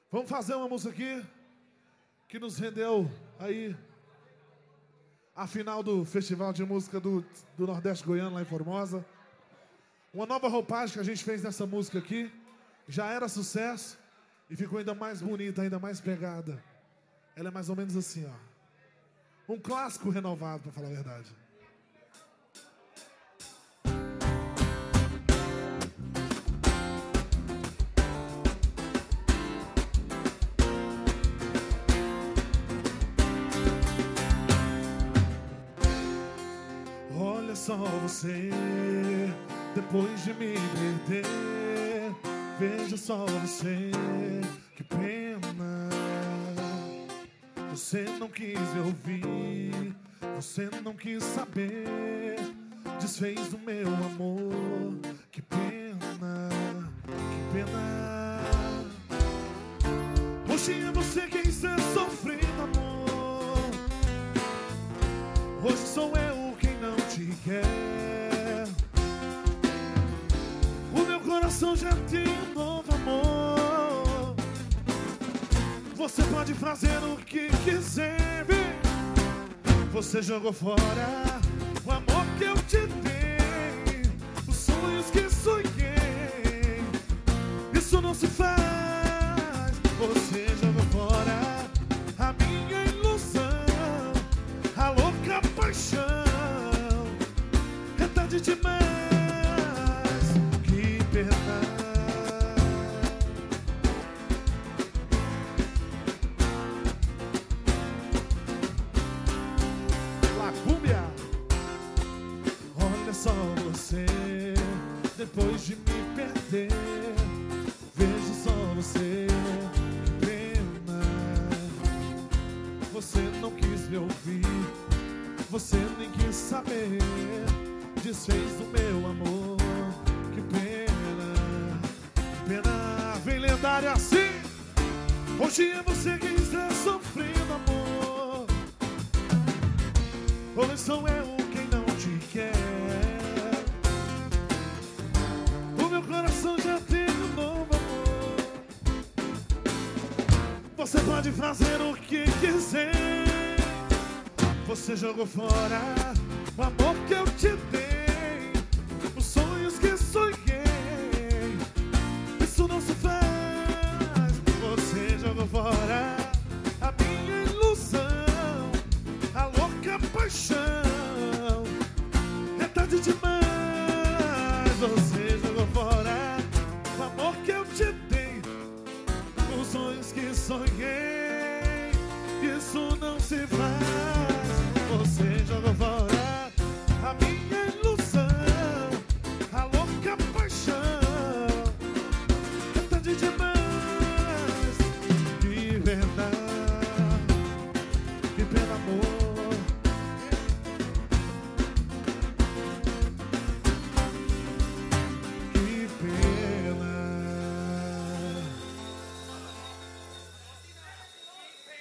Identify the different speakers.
Speaker 1: Vamos fazer uma música aqui que nos rendeu aí a final do Festival de Música do Nordeste Goiano, lá em Formosa. Uma nova roupagem que a gente fez nessa música aqui. Já era sucesso e ficou ainda mais bonita, ainda mais pegada. Ela é mais ou menos assim, ó. Um clássico renovado, pra falar a verdade. Olha só você, depois de me perder. Veja só você, que pena. Você não quis me ouvir, você não quis saber. Desfez do meu amor, que pena, que pena. Hoje é você quem está sofrendo, amor. Hoje sou eu quem não te quer. O meu coração já tem um novo amor. Você pode fazer o que quiser, vem. Você jogou fora o amor que eu te dei, os sonhos que sonhei. Isso não se faz. Você jogou fora a minha ilusão, a louca paixão. É tarde demais, que pena. Lacúmbia. Olha só você, depois de me perder. Veja só você, que pena. Você não quis me ouvir, você nem quis saber. Desfez do meu amor, que pena, que pena. Vem lendário assim. Hoje é você quem está sofrendo, amor. Hoje sou eu quem não te quer. O meu coração já tem um novo amor. Você pode fazer o que quiser. Você jogou fora o amor que eu te dei, os sonhos que sonhei. Isso não se faz. Você jogou fora a minha ilusão, a louca paixão. É tarde demais. Você jogou fora o amor que eu te dei, os sonhos que sonhei. Isso não se faz.